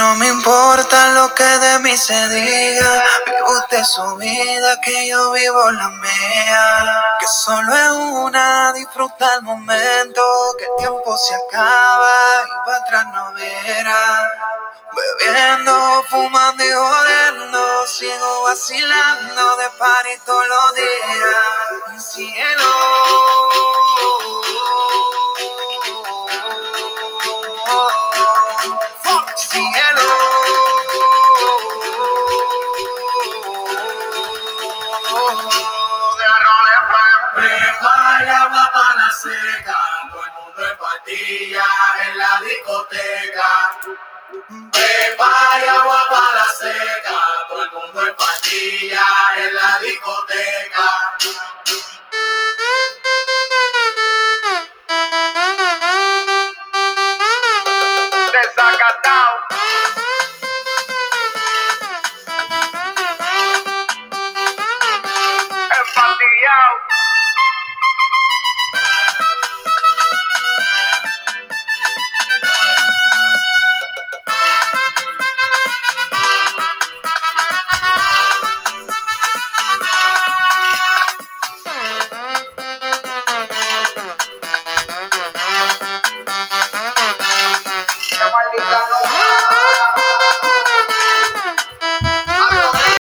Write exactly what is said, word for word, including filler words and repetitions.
no me importa lo que de mí se diga. Vive usted su vida, que yo vivo la mía. Que solo es una, disfruta el momento. Que el tiempo se acaba y para atrás no verá. Bebiendo, fumando y jodiendo, sigo vacilando de party todos los días. Cielo, cielo, de roles prepara agua para la seca, todo el mundo en pastilla en la discoteca. Prepara agua para la seca, todo el mundo en pastilla